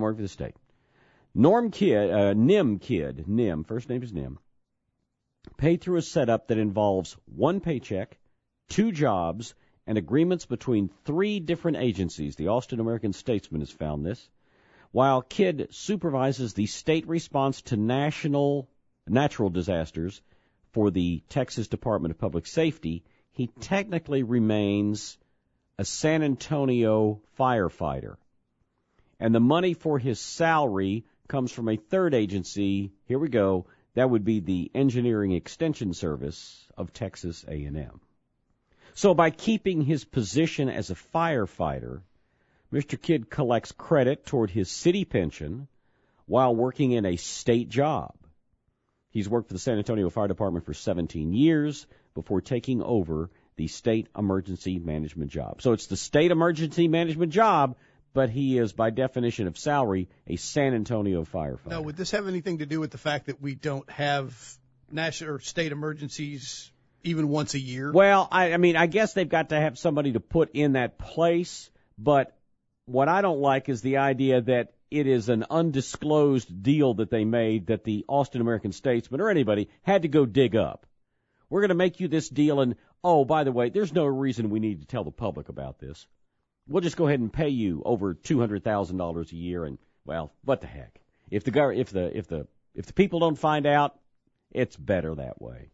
Nim Kidd, first name is Nim, paid through a setup that involves one paycheck, two jobs, and agreements between three different agencies. The Austin American-Statesman has found this. While Kidd supervises the state response to natural disasters for the Texas Department of Public Safety, he technically remains a San Antonio firefighter. And the money for his salary comes from a third agency. Here we go. That would be the Engineering Extension Service of Texas A&M. So by keeping his position as a firefighter, Mr. Kidd collects credit toward his city pension while working in a state job. He's worked for the San Antonio Fire Department for 17 years, before taking over the state emergency management job. So it's the state emergency management job, but he is, by definition of salary, a San Antonio firefighter. Now, would this have anything to do with the fact that we don't have national or state emergencies even once a year? Well, I guess they've got to have somebody to put in that place, but what I don't like is the idea that it is an undisclosed deal that they made that the Austin American-Statesman or anybody had to go dig up. We're going to make you this deal, and, oh, by the way, there's no reason we need to tell the public about this. We'll just go ahead and pay you over $200,000 a year, and, well, what the heck? If the people don't find out, it's better that way.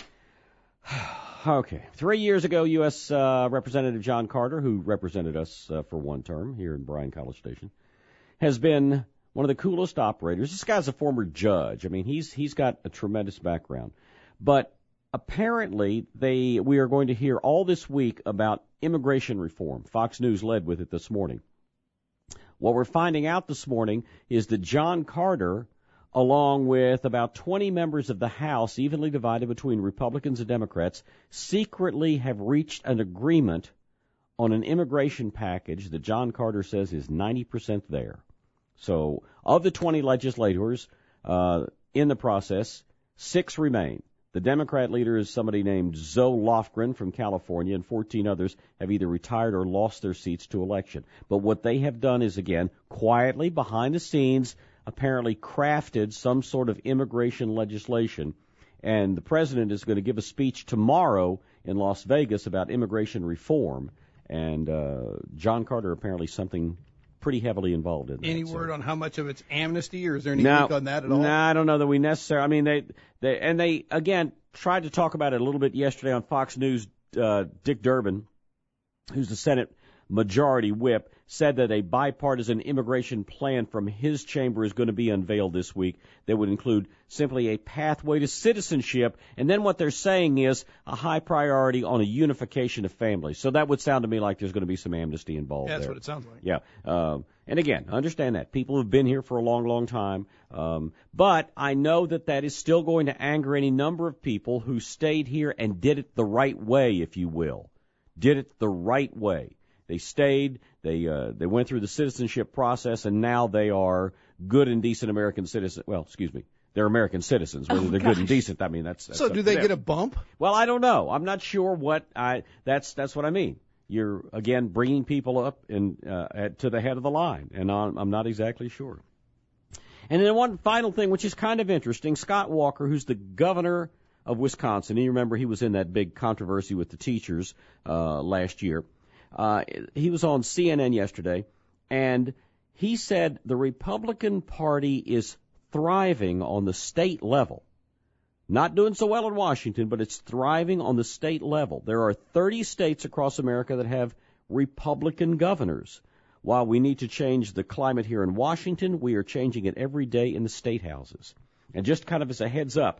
Okay. 3 years ago, U.S. Representative John Carter, who represented us for one term here in Bryan College Station, has been one of the coolest operators. This guy's a former judge. I mean, he's got a tremendous background. But apparently, we are going to hear all this week about immigration reform. Fox News led with it this morning. What we're finding out this morning is that John Carter, along with about 20 members of the House, evenly divided between Republicans and Democrats, secretly have reached an agreement on an immigration package that John Carter says is 90% there. So of the 20 legislators in the process, 6 remain. The Democrat leader is somebody named Zoe Lofgren from California, and 14 others have either retired or lost their seats to election. But what they have done is, again, quietly behind the scenes, apparently crafted some sort of immigration legislation. And the president is going to give a speech tomorrow in Las Vegas about immigration reform. And John Carter apparently something pretty heavily involved in that. Any word on how much of it's amnesty, or is there any leak on that at all? No, I don't know that we necessarily. I mean, they again tried to talk about it a little bit yesterday on Fox News. Dick Durbin, who's the Senate Majority Whip, said that a bipartisan immigration plan from his chamber is going to be unveiled this week that would include simply a pathway to citizenship, and then what they're saying is a high priority on a unification of families. So that would sound to me like there's going to be some amnesty involved there. That's what it sounds like. Yeah. And again, understand that. People have been here for a long, long time. But I know that is still going to anger any number of people who stayed here and did it the right way, if you will. Did it the right way. They stayed, they went through the citizenship process, and now they are good and decent American citizens. Well, excuse me, they're American citizens. Whether they're good and decent, I mean, that's so. Do they get a bump? Well, I don't know. I'm not sure what that's what I mean. You're again bringing people up and to the head of the line, and I'm not exactly sure. And then one final thing, which is kind of interesting, Scott Walker, who's the governor of Wisconsin. And you remember he was in that big controversy with the teachers last year. He was on CNN yesterday, and he said the Republican Party is thriving on the state level. Not doing so well in Washington, but it's thriving on the state level. There are 30 states across America that have Republican governors. While we need to change the climate here in Washington, we are changing it every day in the state houses. And just kind of as a heads up,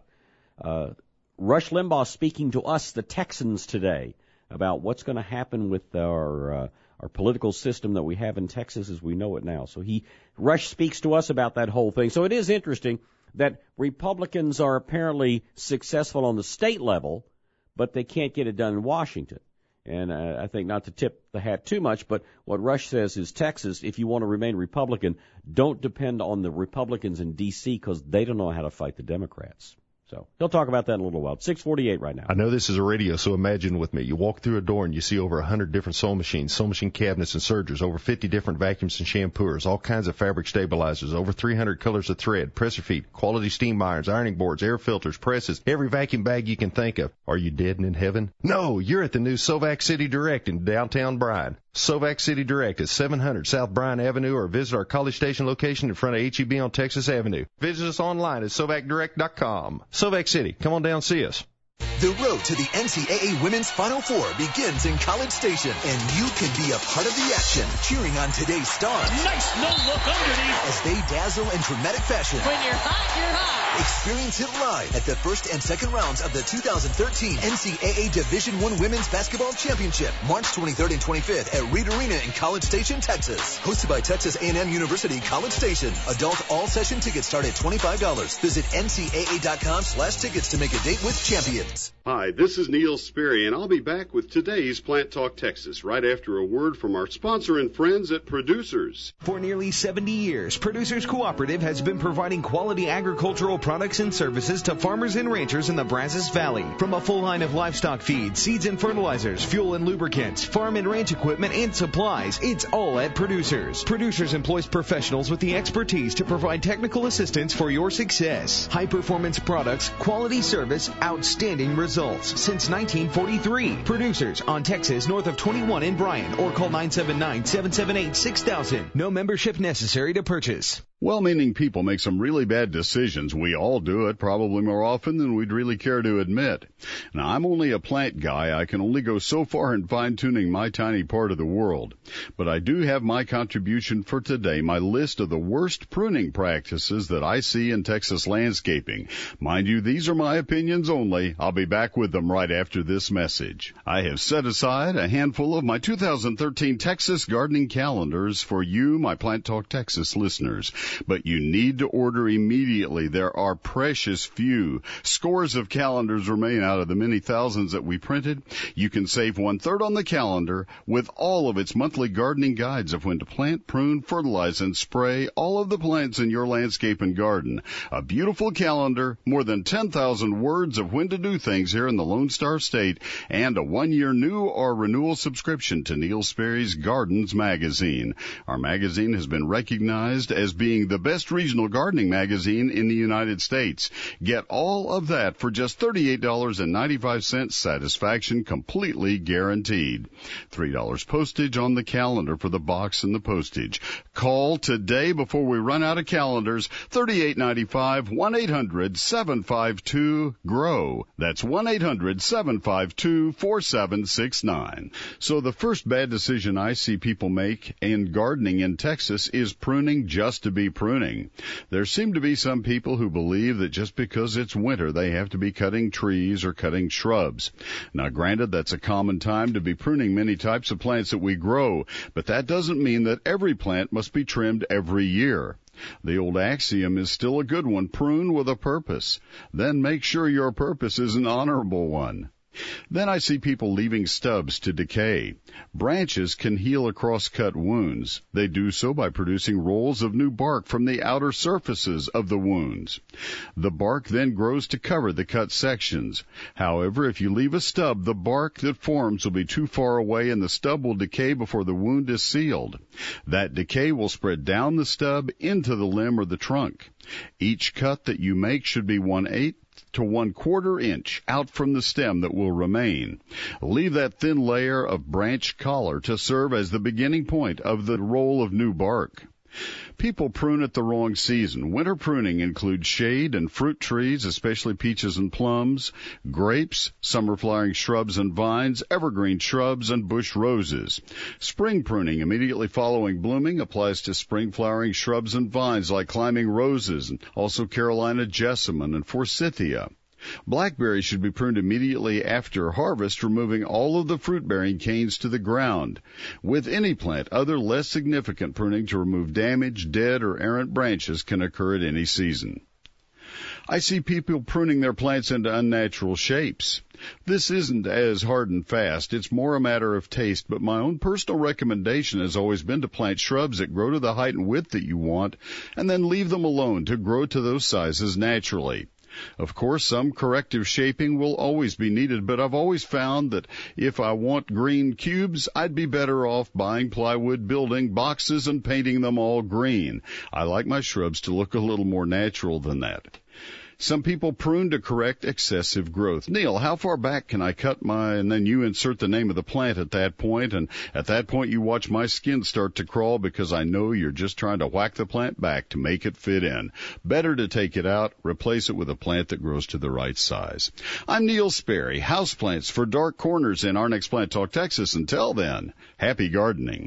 Rush Limbaugh speaking to us, the Texans, today, about what's going to happen with our political system that we have in Texas as we know it now. So Rush speaks to us about that whole thing. So it is interesting that Republicans are apparently successful on the state level, but they can't get it done in Washington. And I think not to tip the hat too much, but what Rush says is Texas, if you want to remain Republican, don't depend on the Republicans in D.C. because they don't know how to fight the Democrats. So he'll talk about that in a little while. 6:48 right now. I know this is a radio, so imagine with me. You walk through a door and you see over 100 different sewing machines, sewing machine cabinets and sergers, over 50 different vacuums and shampooers, all kinds of fabric stabilizers, over 300 colors of thread, presser feet, quality steam irons, ironing boards, air filters, presses, every vacuum bag you can think of. Are you dead and in heaven? No, you're at the new Sovac City Direct in downtown Bryan. Sovac City Direct is 700 South Bryan Avenue, or visit our College Station location in front of H-E-B on Texas Avenue. Visit us online at SovacDirect.com. Sovac City, come on down and see us. The road to the NCAA Women's Final Four begins in College Station, and you can be a part of the action, cheering on today's stars. Nice no-look underneath. As they dazzle in dramatic fashion. When you're hot, you're hot. Experience it live at the first and second rounds of the 2013 NCAA Division I Women's Basketball Championship, March 23rd and 25th at Reed Arena in College Station, Texas. Hosted by Texas A&M University College Station. Adult all-session tickets start at $25. Visit ncaa.com/tickets to make a date with champions. Hi, this is Neil Sperry, and I'll be back with today's Plant Talk Texas right after a word from our sponsor and friends at Producers. For nearly 70 years, Producers Cooperative has been providing quality agricultural products and services to farmers and ranchers in the Brazos Valley. From a full line of livestock feed, seeds and fertilizers, fuel and lubricants, farm and ranch equipment and supplies, it's all at Producers. Producers employs professionals with the expertise to provide technical assistance for your success. High-performance products, quality service, outstanding results. Since 1943. Producers on Texas north of 21 in Bryan, or call 979-778-6000. No membership necessary to purchase. Well-meaning people make some really bad decisions. We all do it, probably more often than we'd really care to admit. Now, I'm only a plant guy. I can only go so far in fine-tuning my tiny part of the world. But I do have my contribution for today, my list of the worst pruning practices that I see in Texas landscaping. Mind you, these are my opinions only. I'll be back with them right after this message. I have set aside a handful of my 2013 Texas gardening calendars for you, my Plant Talk Texas listeners. But you need to order immediately. There are precious few. Scores of calendars remain out of the many thousands that we printed. You can save 1/3 on the calendar with all of its monthly gardening guides of when to plant, prune, fertilize, and spray all of the plants in your landscape and garden. A beautiful calendar, more than 10,000 words of when to do things here in the Lone Star State, and a 1-year new or renewal subscription to Neil Sperry's Gardens magazine. Our magazine has been recognized as being the best regional gardening magazine in the United States. Get all of that for just $38.95, satisfaction completely guaranteed. $3 postage on the calendar for the box and the postage. Call today before we run out of calendars. $38.95, 1-800-752-GROW. That's 1-800-752-4769. So the first bad decision I see people make in gardening in Texas is pruning just to be pruning. There seem to be some people who believe that just because it's winter they have to be cutting trees or cutting shrubs. Now granted, that's a common time to be pruning many types of plants that we grow, but that doesn't mean that every plant must be trimmed every year. The old axiom is still a good one: prune with a purpose. Then make sure your purpose is an honorable one. Then I see people leaving stubs to decay. Branches can heal across cut wounds. They do so by producing rolls of new bark from the outer surfaces of the wounds. The bark then grows to cover the cut sections. However, if you leave a stub, the bark that forms will be too far away and the stub will decay before the wound is sealed. That decay will spread down the stub into the limb or the trunk. Each cut that you make should be 1/8 to 1/4 inch out from the stem that will remain. Leave that thin layer of branch collar to serve as the beginning point of the roll of new bark. People prune at the wrong season. Winter pruning includes shade and fruit trees, especially peaches and plums, grapes, summer flowering shrubs and vines, evergreen shrubs, and bush roses. Spring pruning immediately following blooming applies to spring flowering shrubs and vines like climbing roses, and also Carolina jessamine and forsythia. Blackberries should be pruned immediately after harvest, removing all of the fruit-bearing canes to the ground. With any plant, other less significant pruning to remove damaged, dead, or errant branches can occur at any season. I see people pruning their plants into unnatural shapes. This isn't as hard and fast. It's more a matter of taste, but my own personal recommendation has always been to plant shrubs that grow to the height and width that you want, and then leave them alone to grow to those sizes naturally. Of course, some corrective shaping will always be needed, but I've always found that if I want green cubes, I'd be better off buying plywood, building boxes, and painting them all green. I like my shrubs to look a little more natural than that. Some people prune to correct excessive growth. Neil, how far back can I cut and then you insert the name of the plant at that point, and at that point you watch my skin start to crawl because I know you're just trying to whack the plant back to make it fit in. Better to take it out, replace it with a plant that grows to the right size. I'm Neil Sperry, houseplants for dark corners in our next Plant Talk Texas. Until then, happy gardening.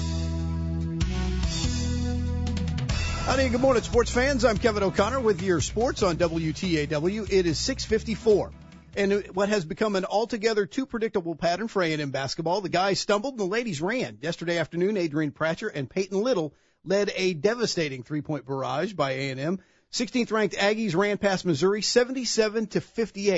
Howdy, good morning, sports fans. I'm Kevin O'Connor with your sports on WTAW. It is 6:54. And what has become an altogether too predictable pattern for A&M basketball, the guys stumbled and the ladies ran. Yesterday afternoon, Adrian Pratcher and Peyton Little led a devastating three-point barrage by A&M. 16th-ranked Aggies ran past Missouri 77-58.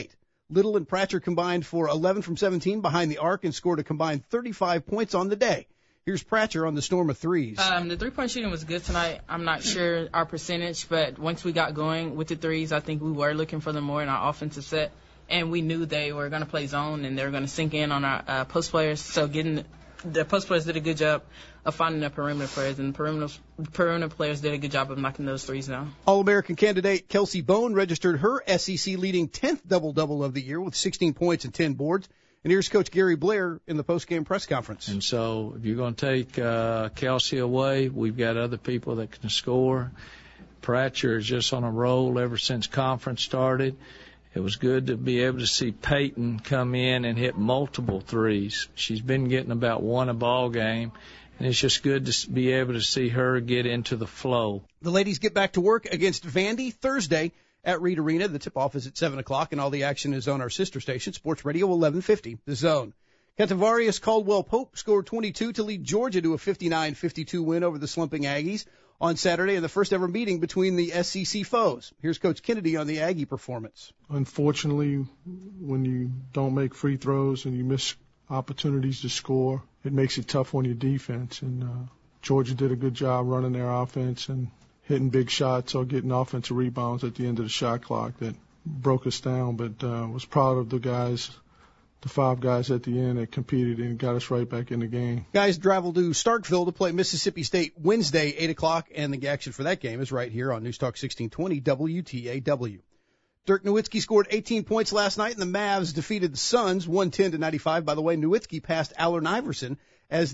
Little and Pratcher combined for 11 from 17 behind the arc and scored a combined 35 points on the day. Here's Pratcher on the storm of threes. The three-point shooting was good tonight. I'm not sure our percentage, but once we got going with the threes, I think we were looking for them more in our offensive set, and we knew they were going to play zone and they were going to sink in on our post players. So the post players did a good job of finding the perimeter players, and the perimeter players did a good job of knocking those threes down. All-American candidate Kelsey Bone registered her SEC-leading 10th double-double of the year with 16 points and 10 boards. And here's Coach Gary Blair in the post-game press conference. And so if you're going to take Kelsey away, we've got other people that can score. Pratcher is just on a roll ever since conference started. It was good to be able to see Peyton come in and hit multiple threes. She's been getting about one a ball game, and it's just good to be able to see her get into the flow. The ladies get back to work against Vandy Thursday at Reed Arena. The tip-off is at 7 o'clock, and all the action is on our sister station, Sports Radio 1150, The Zone. Catavarius Caldwell Pope scored 22 to lead Georgia to a 59-52 win over the slumping Aggies on Saturday in the first ever meeting between the SEC foes. Here's Coach Kennedy on the Aggie performance. Unfortunately, when you don't make free throws and you miss opportunities to score, it makes it tough on your defense. And Georgia did a good job running their offense and hitting big shots or getting offensive rebounds at the end of the shot clock that broke us down. But was proud of the guys, the 5 guys at the end that competed and got us right back in the game. Guys travel to Starkville to play Mississippi State Wednesday, 8 o'clock, and the action for that game is right here on News Talk 1620 WTAW. Dirk Nowitzki scored 18 points last night, and the Mavs defeated the Suns 110-95. By the way, Nowitzki passed Allen Iverson as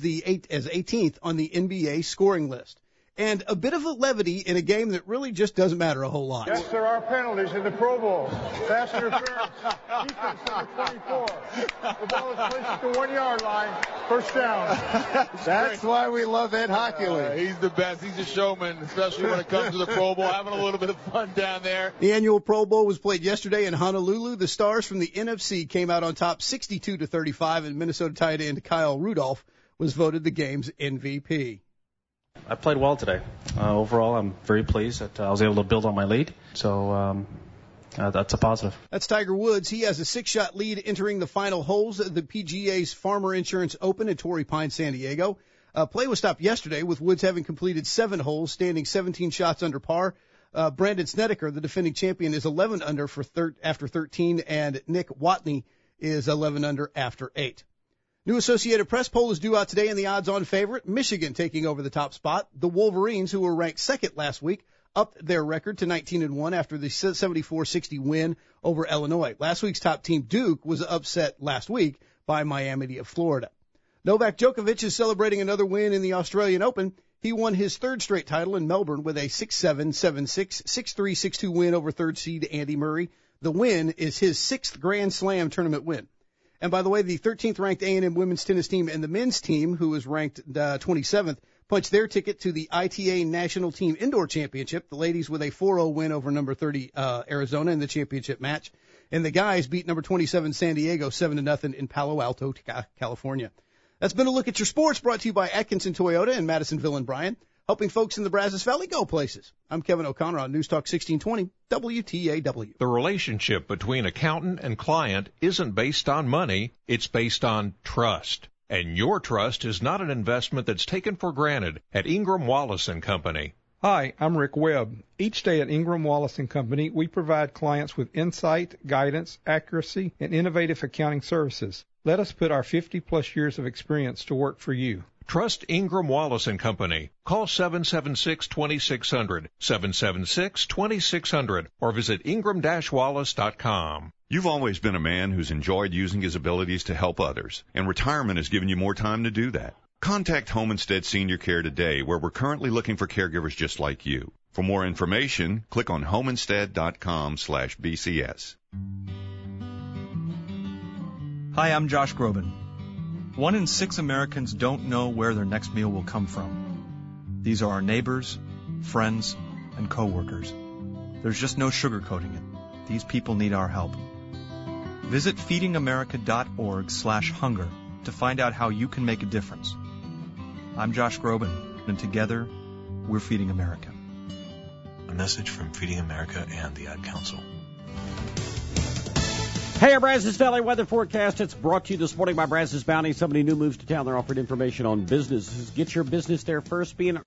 18th on the NBA scoring list. And a bit of a levity in a game that really just doesn't matter a whole lot. Yes, there are penalties in the Pro Bowl. Pass interference. Defense number 24. The ball is placed at the 1-yard line. First down. That's why we love Ed Hockley. He's the best. He's a showman, especially when it comes to the Pro Bowl. Having a little bit of fun down there. The annual Pro Bowl was played yesterday in Honolulu. The Stars from the NFC came out on top 62-35, and Minnesota tight end Kyle Rudolph was voted the game's MVP. I played well today. Overall, I'm very pleased that I was able to build on my lead. So that's a positive. That's Tiger Woods. He has a 6-shot lead entering the final holes of the PGA's Farmer Insurance Open at Torrey Pines, San Diego. Play was stopped yesterday with Woods having completed 7 holes, standing 17 shots under par. Brandon Snedeker, the defending champion, is 11 under after 13, and Nick Watney is 11 under after 8. New Associated Press poll is due out today, and the odds-on favorite, Michigan, taking over the top spot. The Wolverines, who were ranked second last week, upped their record to 19-1 after the 74-60 win over Illinois. Last week's top team, Duke, was upset last week by Miami of Florida. Novak Djokovic is celebrating another win in the Australian Open. He won his 3rd straight title in Melbourne with a 6-7, 7-6, 6-3, 6-2 win over 3rd seed Andy Murray. The win is his 6th Grand Slam tournament win. And by the way, the 13th ranked A&M women's tennis team and the men's team, who was ranked 27th, punched their ticket to the ITA National Team Indoor Championship. The ladies with a 4-0 win over number 30 Arizona in the championship match. And the guys beat number 27 San Diego 7-0 in Palo Alto, California. That's been a look at your sports, brought to you by Atkinson Toyota in Madisonville and Bryan, helping folks in the Brazos Valley go places. I'm Kevin O'Connor on News Talk 1620 WTAW. The relationship between accountant and client isn't based on money, it's based on trust. And your trust is not an investment that's taken for granted at Ingram Wallace & Company. Hi, I'm Rick Webb. Each day at Ingram Wallace & Company, we provide clients with insight, guidance, accuracy, and innovative accounting services. Let us put our 50-plus years of experience to work for you. Trust Ingram Wallace & Company. Call 776-2600, 776-2600, or visit ingram-wallace.com. You've always been a man who's enjoyed using his abilities to help others, and retirement has given you more time to do that. Contact Home Instead Senior Care today, where we're currently looking for caregivers just like you. For more information, click on homeinstead.com/BCS. Hi, I'm Josh Groban. 1 in 6 Americans don't know where their next meal will come from. These are our neighbors, friends, and coworkers. There's just no sugarcoating it. These people need our help. Visit feedingamerica.org/hunger to find out how you can make a difference. I'm Josh Groban, and together, we're Feeding America. A message from Feeding America and the Ad Council. Hey, our Brazos Valley weather forecast. It's brought to you this morning by Brazos Bounty. Somebody new moves to town. They're offering information on businesses. Get your business there first. Being